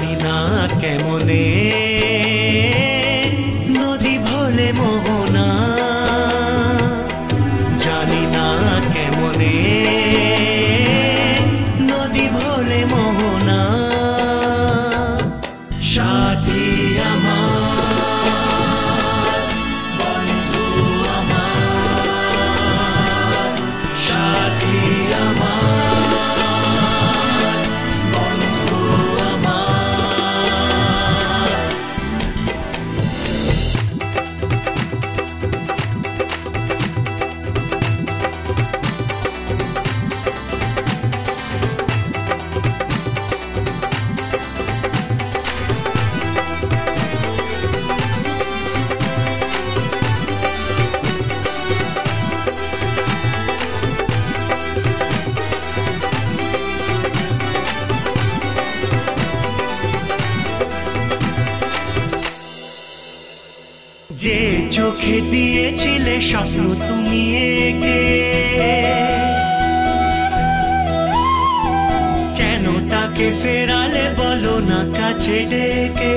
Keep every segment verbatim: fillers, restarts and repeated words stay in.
জানি না কেমনে নদী ভোলে মোহনা, জানি না কেমনে নদী ভোলে মোহনা। সাথী আমার, বন্ধু আমার, সাথী আমার, বন্ধু আমার। যে চোখে দিয়েছিলে স্বপ্ন তুমি এঁকে, কেন তাকে ফেরালে বলো না কাছে ডেকে।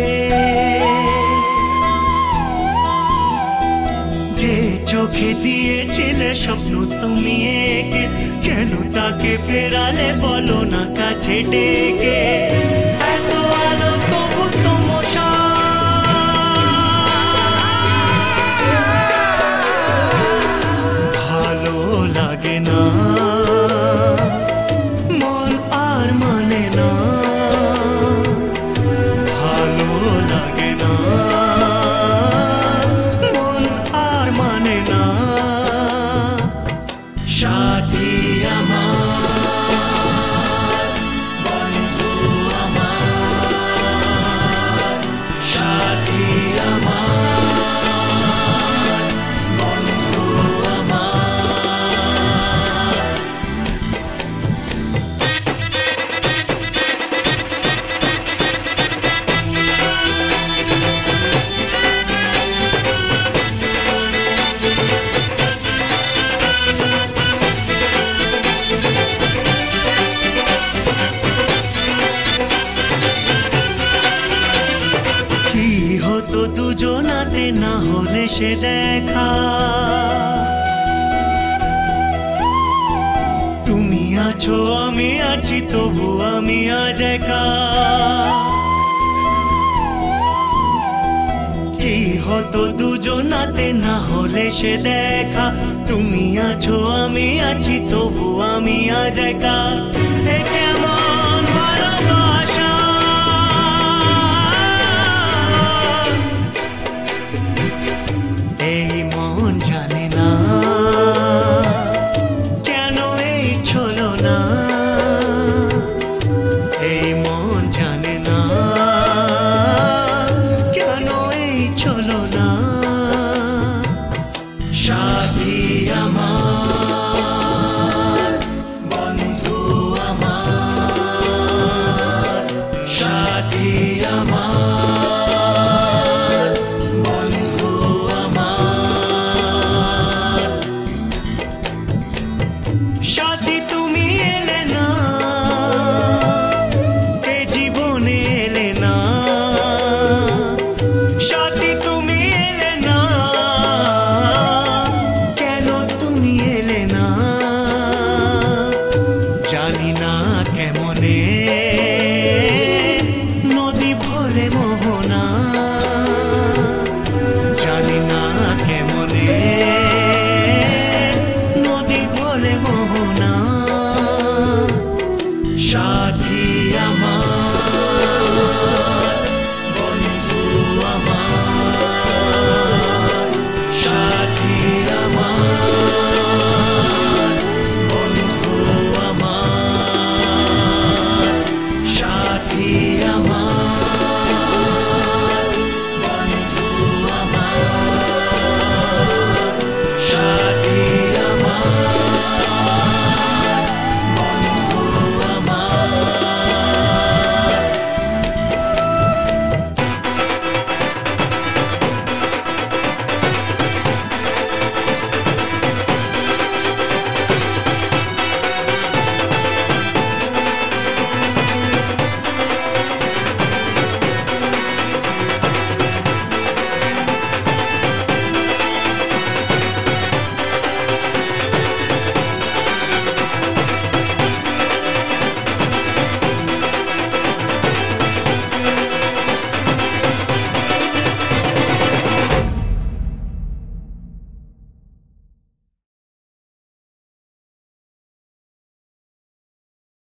যে চোখে দিয়েছিলে স্বপ্ন তুমি এঁকে, কেন তাকে ফেরালে বলো না কাছে ডেকে। এত আলো তবু তমসা, ভালো লাগে না, মন আর মানে না, ভালো লাগে না, মন আর মানে না। সাথী আমার, বন্ধু আমার, সাথী আমার, বন্ধু আমার। কি হতো দুজনাতে না হলে সে দেখা, তুমি আছো আমি আছি তবু আমি আজ একা। কি হতো দুজনাতে না হলে সে দেখা, তুমি আছো আমি আছি তবু আমি আজ একা। এ কেমন ভালোবাসা, এই মন জানে না কেন এই ছলো না, এই মন জানে না কেন এই ছলো না। সাথী আমার, বন্ধু আমার, সাথী আমার, বন্ধু আমার। সাথী তুমি এলে না, এ জীবনে এলে না, সাথী তুমি এলে না, কেন তুমি এলে না। জানি না কেমনে নদী ভোলে মোহনা,